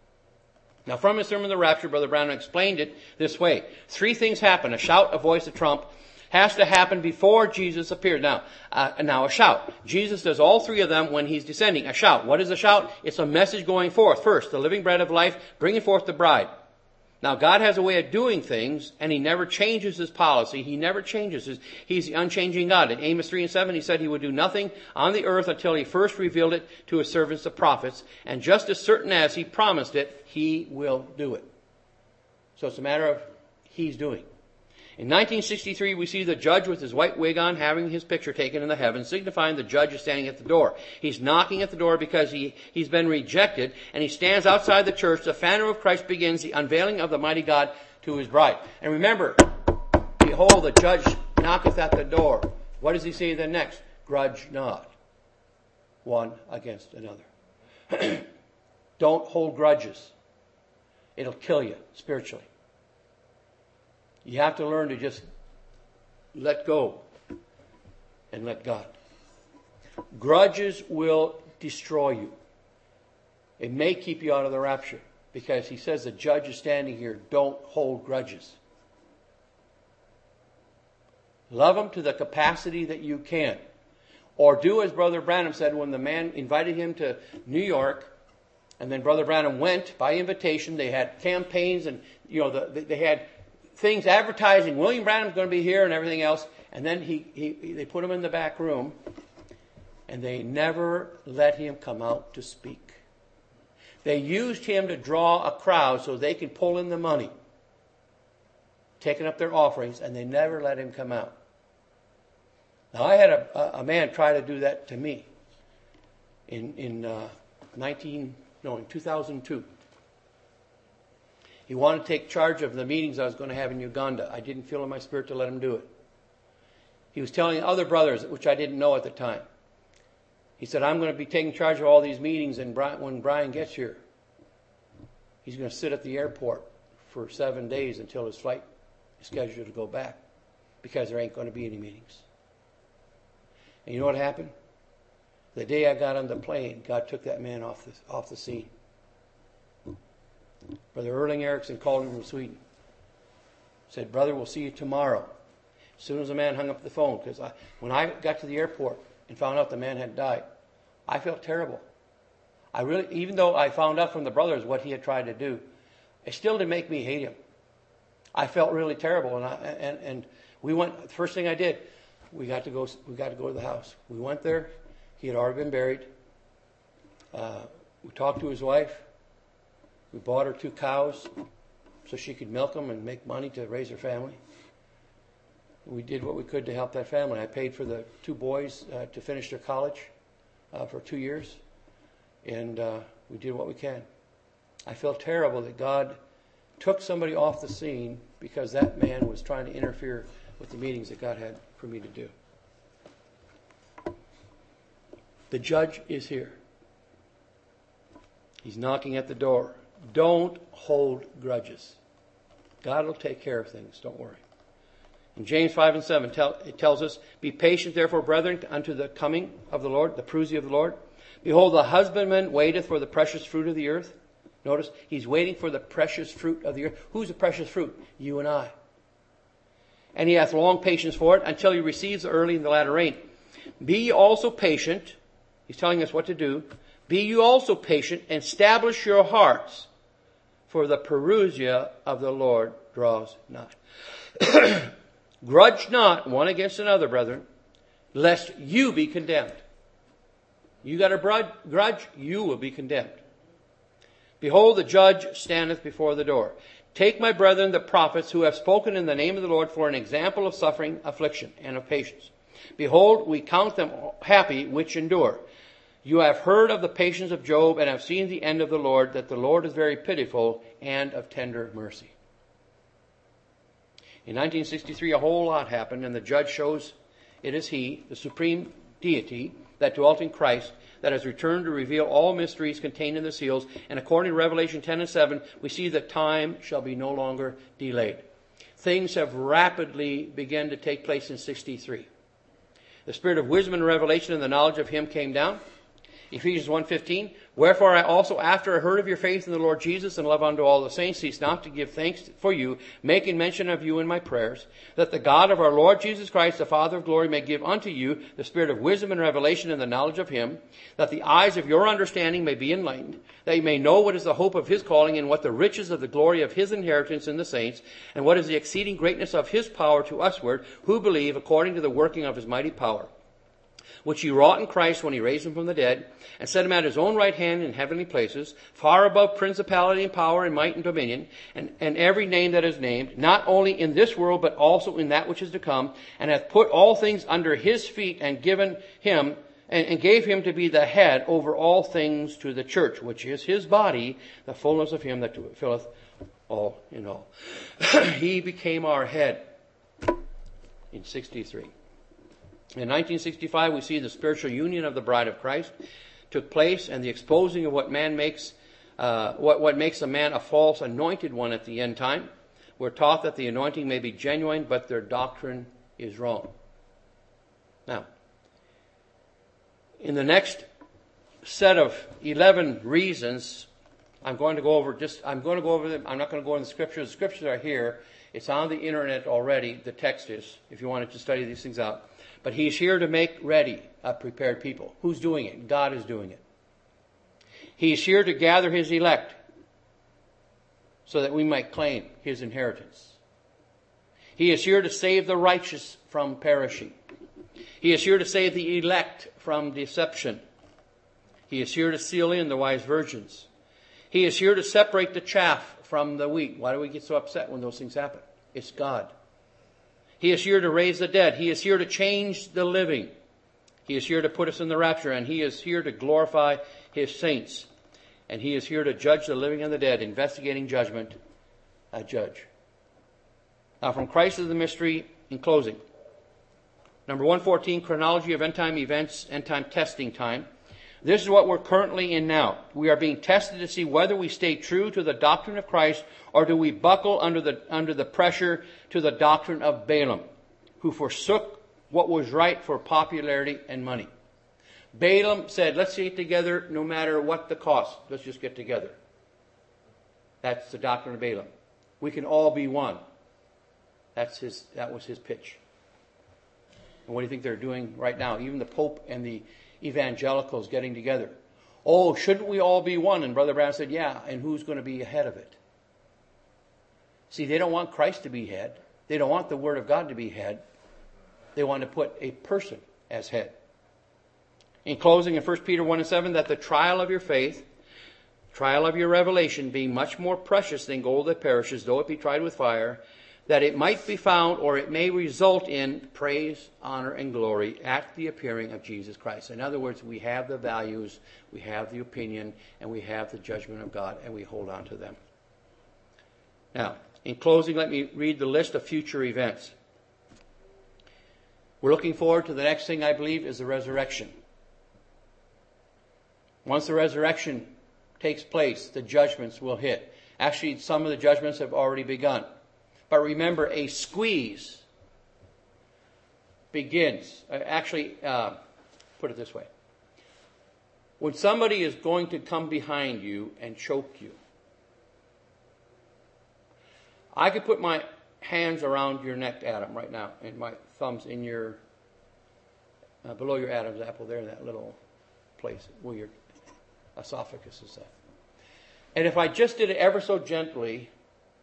Speaker 1: Now from his sermon, The Rapture, Brother Branham explained it this way. 3 things happen. A shout, a voice, a trump has to happen before Jesus appeared. Now a shout. Jesus does all 3 of them when he's descending. A shout. What is a shout? It's a message going forth. First, the living bread of life, bringing forth the bride. Now, God has a way of doing things, and he never changes his policy. He never changes. He's the unchanging God. In Amos 3:7, he said he would do nothing on the earth until he first revealed it to his servants, the prophets. And just as certain as he promised it, he will do it. So it's a matter of he's doing. In 1963, we see the judge with his white wig on having his picture taken in the heavens, signifying the judge is standing at the door. He's knocking at the door because he's been rejected, and he stands outside the church. The banner of Christ begins the unveiling of the mighty God to his bride. And remember, behold, the judge knocketh at the door. What does he say then next? Grudge not one against another. Don't hold grudges. It'll kill you spiritually. You have to learn to just let go and let God. Grudges will destroy you. It may keep you out of the rapture because he says the judge is standing here. Don't hold grudges. Love them to the capacity that you can. Or do as Brother Branham said when the man invited him to New York, and then Brother Branham went by invitation. They had campaigns and they had things advertising William Branham's going to be here and everything else. And then they put him in the back room, and they never let him come out to speak. They used him to draw a crowd so they could pull in the money, taking up their offerings, and they never let him come out. Now I had a man try to do that to me in 2002. He wanted to take charge of the meetings I was going to have in Uganda. I didn't feel in my spirit to let him do it. He was telling other brothers, which I didn't know at the time. He said, I'm going to be taking charge of all these meetings, and when Brian gets here, he's going to sit at the airport for 7 days until his flight is scheduled to go back, because there ain't going to be any meetings. And you know what happened? The day I got on the plane, God took that man off the scene. Brother Erling Eriksson called him from Sweden. Said, brother, we'll see you tomorrow. As soon as the man hung up the phone, because when I got to the airport and found out the man had died, I felt terrible. Even though I found out from the brothers what he had tried to do, it still didn't make me hate him. I felt really terrible, and we went. The first thing I did, we got to go to the house. We went there. He had already been buried. We talked to his wife. We bought her 2 cows so she could milk them and make money to raise her family. We did what we could to help that family. I paid for the 2 boys to finish their college for 2 years, and we did what we can. I felt terrible that God took somebody off the scene because that man was trying to interfere with the meetings that God had for me to do. The judge is here. He's knocking at the door. Don't hold grudges. God will take care of things. Don't worry. In James 5 and 7, it tells us, be patient, therefore, brethren, unto the coming of the Lord, the prusie of the Lord. Behold, the husbandman waiteth for the precious fruit of the earth. Notice, he's waiting for the precious fruit of the earth. Who's the precious fruit? You and I. And he hath long patience for it, until he receives the early and the latter rain. Be ye also patient. He's telling us what to do. Be you also patient, and establish your hearts, for the parousia of the Lord draws nigh. Grudge not one against another, brethren, lest you be condemned. You got a grudge, you will be condemned. Behold, the judge standeth before the door. Take, my brethren, the prophets who have spoken in the name of the Lord for an example of suffering, affliction, and of patience. Behold, we count them happy which endure. You have heard of the patience of Job, and have seen the end of the Lord, that the Lord is very pitiful and of tender mercy. In 1963, a whole lot happened, and the judge shows it is he, the supreme deity, that dwelt in Christ, that has returned to reveal all mysteries contained in the seals. And according to Revelation 10 and 7, we see that time shall be no longer delayed. Things have rapidly begun to take place in 63. The spirit of wisdom and revelation and the knowledge of him came down. Ephesians 1:15, wherefore I also, after I heard of your faith in the Lord Jesus and love unto all the saints, cease not to give thanks for you, making mention of you in my prayers, that the God of our Lord Jesus Christ, the Father of glory, may give unto you the spirit of wisdom and revelation and the knowledge of him, that the eyes of your understanding may be enlightened, that you may know what is the hope of his calling, and what the riches of the glory of his inheritance in the saints, and what is the exceeding greatness of his power to usward, who believe according to the working of his mighty power, which he wrought in Christ when he raised him from the dead, and set him at his own right hand in heavenly places, far above principality and power and might and dominion, and every name that is named, not only in this world, but also in that which is to come, and hath put all things under his feet, and given him, and gave him to be the head over all things to the church, which is his body, the fullness of him that filleth all in all. He became our head in 63. In 1965, we see the spiritual union of the bride of Christ took place, and the exposing of what makes a man a false anointed one at the end time. We're taught that the anointing may be genuine, but their doctrine is wrong. Now, in the next set of 11 reasons, I'm going to go over them. I'm not going to go into the scriptures. The scriptures are here. It's on the internet already. The text is, if you wanted to study these things out. But he's here to make ready a prepared people. Who's doing it? God is doing it. He's here to gather his elect so that we might claim his inheritance. He is here to save the righteous from perishing. He is here to save the elect from deception. He is here to seal in the wise virgins. He is here to separate the chaff from the wheat. Why do we get so upset when those things happen? It's God. He is here to raise the dead. He is here to change the living. He is here to put us in the rapture, and he is here to glorify his saints. And he is here to judge the living and the dead, investigating judgment, a judge. Now, from Christ is the mystery in closing. Number 114, chronology of end-time events, end-time testing time. This is what we're currently in now. We are being tested to see whether we stay true to the doctrine of Christ or do we buckle under the pressure to the doctrine of Balaam, who forsook what was right for popularity and money. Balaam said, let's get together no matter what the cost. Let's just get together. That's the doctrine of Balaam. We can all be one. That was his pitch. And what do you think they're doing right now? Even the Pope and the evangelicals getting together. Oh, shouldn't we all be one? And Brother Branham said, yeah, and who's going to be ahead of it? See, they don't want Christ to be head. They don't want the Word of God to be head. They want to put a person as head. In closing, in 1 Peter 1:7, that the trial of your faith, trial of your revelation, being much more precious than gold that perishes, though it be tried with fire, that it might be found, or it may result in praise, honor, and glory at the appearing of Jesus Christ. In other words, we have the values, we have the opinion, and we have the judgment of God, and we hold on to them. Now, in closing, let me read the list of future events. We're looking forward to the next thing, I believe, is the resurrection. Once the resurrection takes place, the judgments will hit. Actually, some of the judgments have already begun. But remember, a squeeze begins. Put it this way. When somebody is going to come behind you and choke you, I could put my hands around your neck, Adam, right now, and my thumbs in your, below your Adam's apple there, in that little place where your esophagus is at. And if I just did it ever so gently,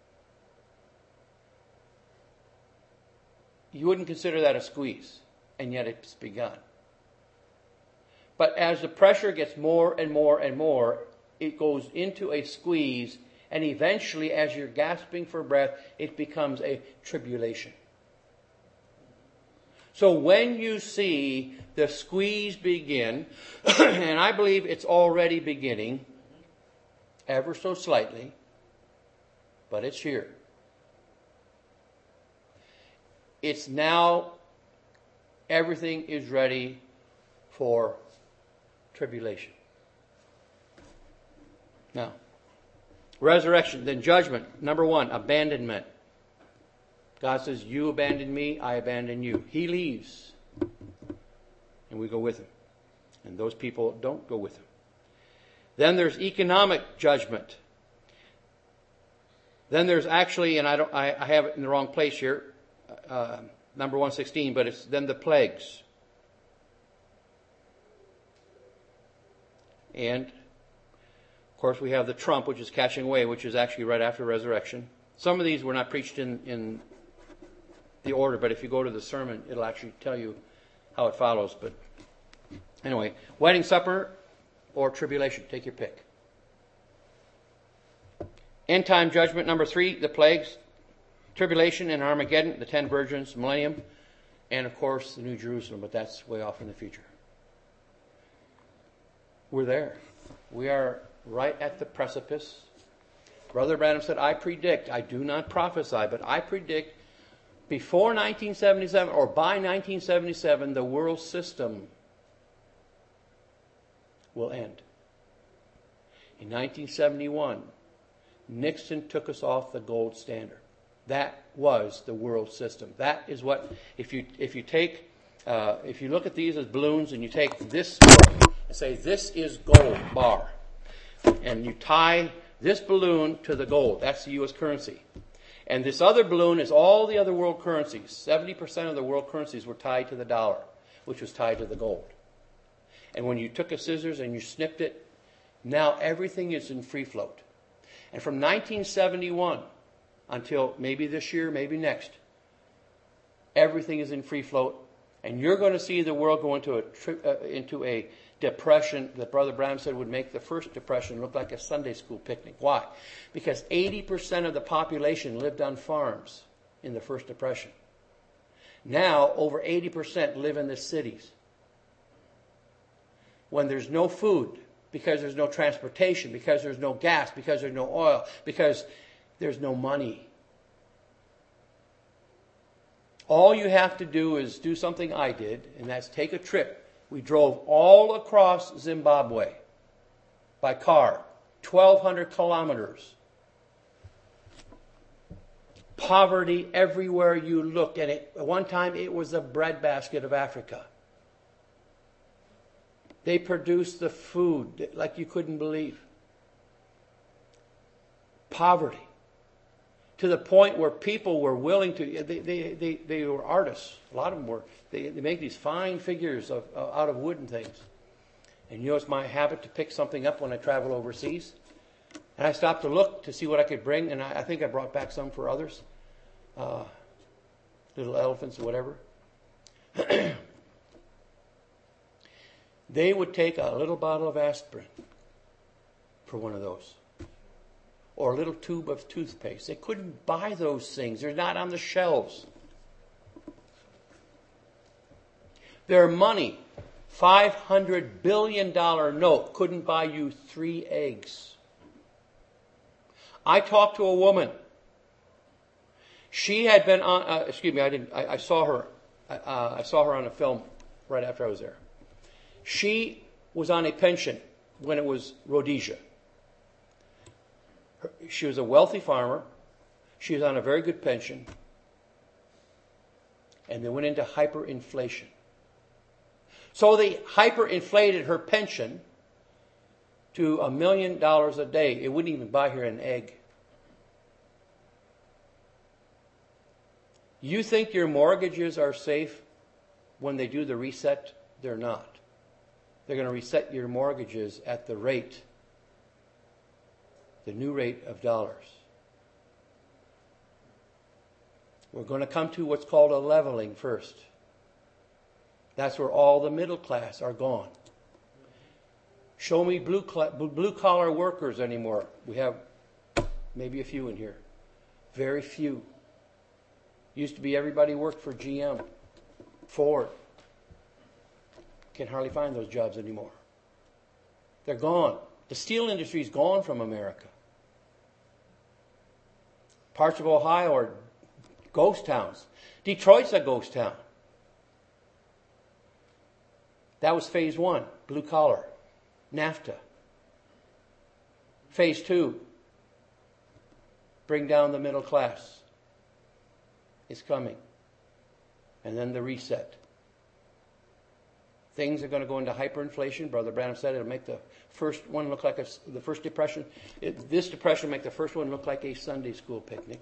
Speaker 1: you wouldn't consider that a squeeze, and yet it's begun. But as the pressure gets more and more and more, it goes into a squeeze, and eventually, as you're gasping for breath, it becomes a tribulation. So when you see the squeeze begin, and I believe it's already beginning, ever so slightly, but it's here. It's now, everything is ready for tribulation. Now, resurrection, then judgment. Number 1, abandonment. God says, you abandon me, I abandon you. He leaves, and we go with him. And those people don't go with him. Then there's economic judgment. Then there's actually, and I have it in the wrong place here, number 116, but it's then the plagues. And, of course, we have the trump, which is catching away, which is actually right after resurrection. Some of these were not preached in the order, but if you go to the sermon, it'll actually tell you how it follows. But anyway, wedding supper or tribulation, take your pick. End time judgment, number 3, the plagues. Tribulation and Armageddon, the 10 virgins, millennium, and of course the New Jerusalem, but that's way off in the future. We're there. We are right at the precipice. Brother Branham said, I predict, I do not prophesy, but I predict before 1977 or by 1977, the world system will end. In 1971, Nixon took us off the gold standard. That was the world system. That is what, if you look at these as balloons and you take this and say, this is gold bar, and you tie this balloon to the gold, that's the U.S. currency. And this other balloon is all the other world currencies. 70% of the world currencies were tied to the dollar, which was tied to the gold. And when you took a scissors and you snipped it, now everything is in free float. And from 1971 until maybe this year, maybe next, everything is in free float. And you're going to see the world go into a depression that Brother Branham said would make the first depression look like a Sunday school picnic. Why? Because 80% of the population lived on farms in the first depression. Now, over 80% live in the cities. When there's no food, because there's no transportation, because there's no gas, because there's no oil, because there's no money. All you have to do is do something I did, and that's take a trip. We drove all across Zimbabwe by car, 1,200 kilometers. Poverty everywhere you look. And at one time, it was the breadbasket of Africa. They produced the food like you couldn't believe. Poverty. To the point where people were willing to, they were artists. A lot of them were. They make these fine figures out of wood and things. And you know, it's my habit to pick something up when I travel overseas. And I stopped to look to see what I could bring, and I think I brought back some for others. Little elephants or whatever. They would take a little bottle of aspirin for one of those. Or a little tube of toothpaste. They couldn't buy those things. They're not on the shelves. Their money, $500 billion note, couldn't buy you 3 eggs. I talked to a woman. She had been on, I saw her on a film right after I was there. She was on a pension when it was Rhodesia. She was a wealthy farmer. She was on a very good pension. And they went into hyperinflation. So they hyperinflated her pension to $1 million a day. It wouldn't even buy her an egg. You think your mortgages are safe when they do the reset? They're not. They're going to reset your mortgages at the rate, the new rate of dollars. We're going to come to what's called a leveling first. That's where all the middle class are gone. Show me blue collar workers anymore. We have maybe a few in here. Very few. Used to be everybody worked for GM, Ford. Can hardly find those jobs anymore. They're gone. The steel industry is gone from America. Parts of Ohio are ghost towns. Detroit's a ghost town. That was phase 1, blue collar, NAFTA. Phase 2, bring down the middle class. It's coming. And then the reset. Things are going to go into hyperinflation. Brother Branham said it'll make the first one look like the first depression. This depression will make the first one look like a Sunday school picnic.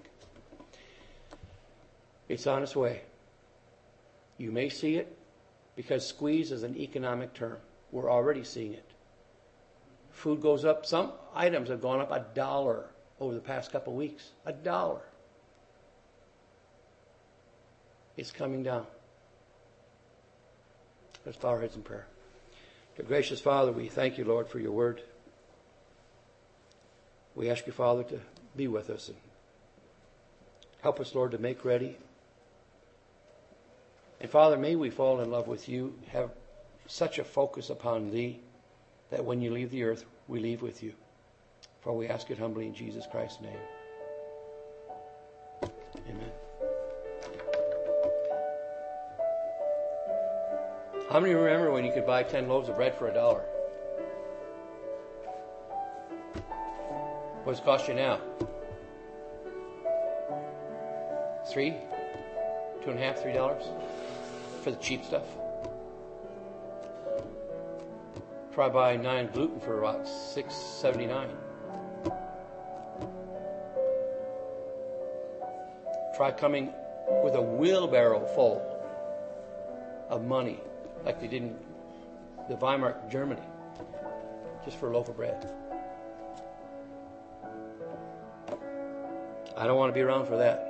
Speaker 1: It's on its way. You may see it because squeeze is an economic term. We're already seeing it. Food goes up. Some items have gone up $1 over the past couple of weeks. $1. It's coming down. Let's bow our heads in prayer. Dear gracious Father, we thank you, Lord, for your word. We ask you, Father, to be with us and help us, Lord, to make ready. And Father, may we fall in love with you, have such a focus upon thee, that when you leave the earth, we leave with you. For we ask it humbly in Jesus Christ's name. Amen. How many remember when you could buy 10 loaves of bread for $1? What does it cost you now? 3? $2.50, $3 for the cheap stuff? Try buying 9 gluten for about $6.79. Try coming with a wheelbarrow full of money, like they did in the Weimar, Germany, just for a loaf of bread. I don't want to be around for that.